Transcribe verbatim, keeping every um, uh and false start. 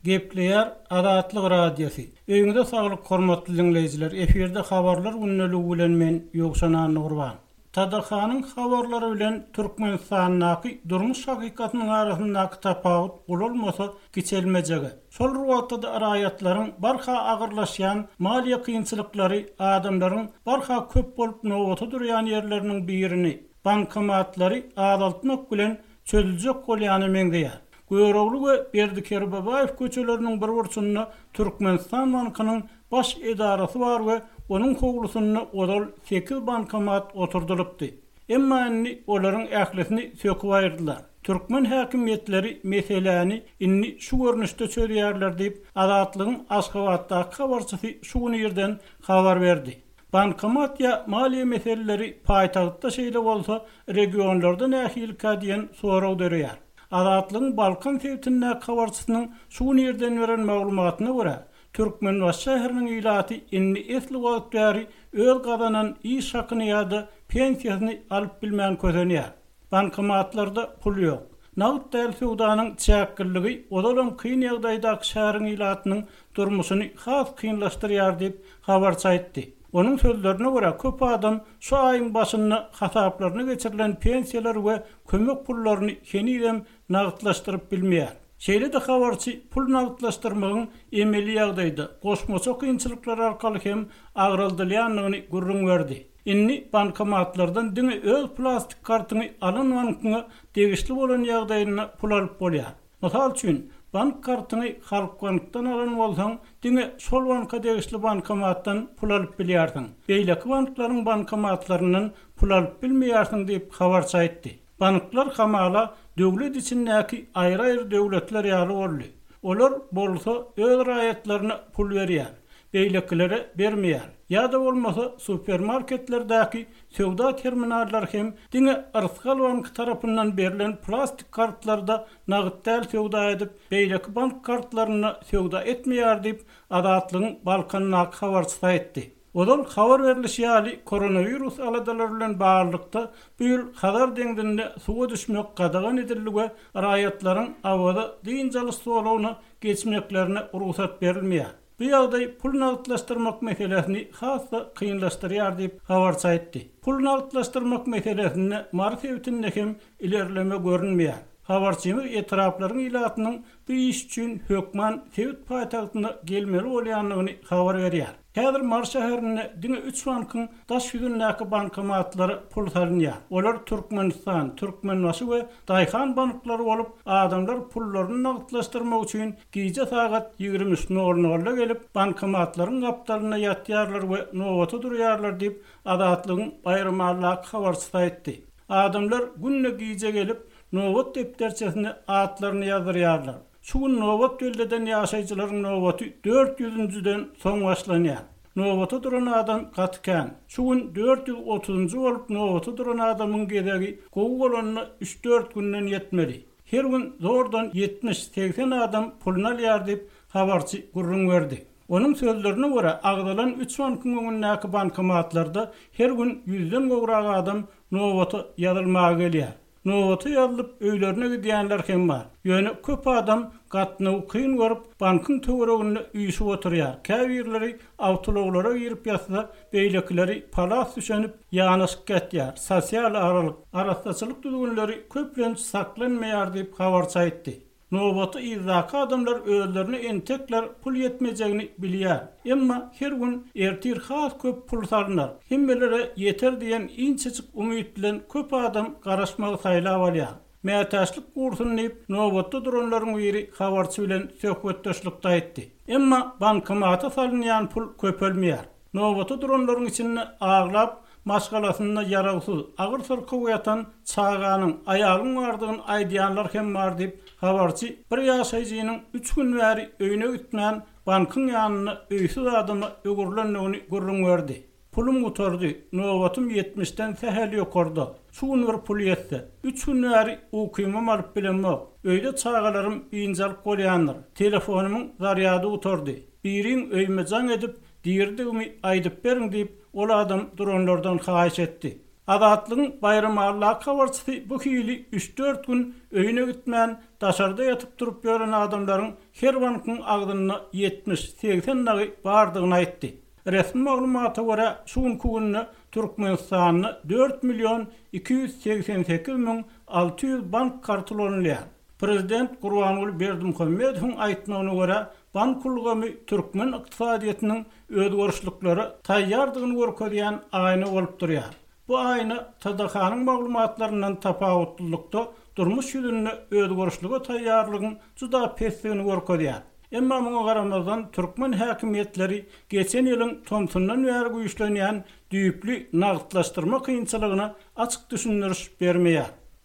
Gepleýär Adatlyk radiosu. Öňüňde saglyk hormatly dinleýijiler, eferde habarlar günneligi bilen men Ýogşan Nurban. Tadarhanyň habarlary bilen Türkmenistanyň durmuş hakykatynyň arasyndaky tapawut bolmasa geçelmejegi. Şol ruwatda araýatlaryň barha agyrlaşýan maliýe kynçylyklary adamlaryň barha köp bolup nowata durýan ýerleriniň birini bankomatlary adaltmak bilen çözüljek bolýany meňdeýär. Goýroglu we Berdiker Babaýew köçeleriniň bir burçunda Türkmenistan bankynyň baş edarasy bar we onuň howlusyna odal sekiz bankomat oturdulypdy. Emma inni olaryň ählesini söküp aýyrdylar. Türkmen häkimetleri meseleni inni şu görnüşde çözýärler diýip Adatlygyň Aşgabatdaky habarçysy şu ýerden habar berdi. Bankomat ya maliýe meseleleri paýtagtda şeýle bolsa regionlarda nähilka diýen soraw dörýär. Adatlygyň Balkan sewtinde habarçysynyň şu ýerden beren maglumatyna görä, Türkmen şäheriniň ýylaty inni esli wagtary öl gazanan iş hakyny ýa-da pensiýasyny alyp bilmän közenýär. Bankomatlarda pul ýok. Nagd däl sowdanyň çäkkilligi odalan kyn ýagdaýdaky şäheriniň ýylatynyň durmuşyny has kynlaşdyrýar diýip habarçy aýtdy. Onun sözlerine göre köp adam şu ayın başında hasaplarına geçirilen pensiyalar ve kömek pullarını yeniden nağıtlaştırıp bilmeyer. Şeýle de habarçy pul nağıtlaştırmağın emeli ýagdaýda goşmaça kynçylyklar arkaly hem agraldylýanlygyny gurrun berdi. Inni bankomatlardan diňe öz plastik kartyny alan bankyna degişli bolan ýagdaýyna pul alyp bolýar. Mysal üçin bank kartyny Halk Bankdan alan bolsaň, diňe şol banka degişli bankomatdan pul alyp bilýärsiň. Beýleki banklaryň bankomatlarynyň pul alyp bilmeýärsiň diýip habarçy aýtdy. Banklar hamala döwlet içindäki aýry-aýry döwletler ýaly boldy. Olar bolsa öz raýatlaryna pul berýär, beýlekilere bermeýär. Ýa-da bolmasa supermarketlerdäki sowda terminallar hem diňe Arsgal bank tarapyndan berilen plastik kartlarda nagd däl sowda edip beýleki bank kartlaryna sowda etmeýär diýip Adatlygyň Balkanlyk habarçysy aýtdy. Odal habar berilişi ýaly koronavirus aladalary bilen barlykda bu ýyl Hazar deňdinde suwa düşmek gadagan ediligi raýatlaryň awada diýinjaly sowlawyna geçmeklerine ruhsat berilmeýär. Bu ýagdaý pul nagdlaşdyrmak meselesini hassa kynlaşdyrýar diýip habarçy aýtdy. Pul nagdlaşdyrmak meselesinde marifetinde hem ilerleme görünmeýär. Habarçymy etraplaryň ýylatynyň bu iş üçin hökman Sewit paýtagtyna gelmeli bolýanlygyny habar berýär. Häzir Mars şäherinde diňe üç bankyň daş ýüzündäki bankomatlary pul salynýar. Olar Türkmenistan, Türkmenbaşy we Daýhan banklary bolup, adamlar pullaryny nagdlaşdyrmak üçin gije sagat ýigirmi üç nol-nolda gelip bankomatlaryň gapdalyna ýatýarlar we nowata durýarlar diýip Adatlygyň baýramallak habarçysy aýtdy. Adamlar günne gije gelip nowat depderçesine atlaryny ýazyrýarlar. Şu gün nowat döldeden ýaşaýjylaryň nowaty dört ýüzünden soň başlanýar. Nowata duran adam gatkan. Şu gün dört ýüz otuzunçy bolup nowata duran adamyň gezegi gowy bolanyna üç dört günden ýetmeli. Her gün zordan yetmiş seksen adam pulny alýar diýip habarçy gurrun berdi. Onun sözlerine göre agdalan üç bankyň öňündäki bankomatlarda her gün yüzden gowrak adam nowata ýazylmaga gelýär. Nowata ýazylyp öýlerine gidýänler hem bar. Ýöne köp adam gatny kyn görüp bankyň töwereginde üýşüp oturýar. Käbirleri awtologlara girip ýatsa, beýlekileri palas düşenip ýanyşyp getýär. Sosial aralyk, arastaçylyk düzgünleri köplenç saklanmaýar diýip habarçy aýtdy. Nowata izaka adamlar özlerini entekler pul yetmejegini bilýär. Emma her gün ertir has köp pul salynar. Himmelere yeter diýen inçeçik umyt bilen köp adam garaşmagy saýlap alýar. Mätäçlik gursuny diýip nowatda duranlaryň biri habarçy bilen söhbetdeşlikde aýtdy. Emma bankomata salynýan pul köpelmeýär. Nowatda duranlaryň içinde aglap maşgalasyna ýaragsyz agyr sırky ýatan çağanyň aýalyň bardygyny aýdýanlar hem bar diýip habarçy bir ýaşaýjynyň üç gün bäri öýüne gitmän bankyň ýanyna öýsiz adamy ögürlendigini gurrun berdi. Pulum gutardy, nowatym yetmişden sähel ýokarda. Şu gün bir pul ýetse, üç gün bäri ukymam alyp bilenmek. Öýde çağalarym ýynjalyp bolýandyr. Telefonumyň zaryady gutardy. Biriň öýmejaň edip, diýerdigimi aýdyp beriň diýip ol adam duranlardan haýyş etdi. Adatlygyň baýramallak habarçysy bu hili üç dört gün öýüne gitmän daşarda yatıp durup gören adamların her bankyň agdyna yetmiş seksen nagy bardygyny aýtdy. Resmi maglumata görä şu günü Türkmenistanyny dört milyon iki yüz seksen sekiz bin altı yüz bank kartyly olanlar. Prezident Gurbanuly Berdimuhammedowyň aýtmagyna görä bank kulgamy türkmen ykdysadyýatynyň özgörüşliklere taýýardygyny görkezýän aýna bolup durýar. Bu aýna T D H-nyň maglumatlaryndan tapawutlykda durmuş ýüzünde özgörüşlige taýýarlygyň juda pesligini görkezýär. Emma muňa garamazdan türkmen häkimiýetleri geçen ýylyň Tomsundan bäri güýçlenýän düýpli nagtlaşdyrma kynçylygyna açyk düşündiriş bermeýär.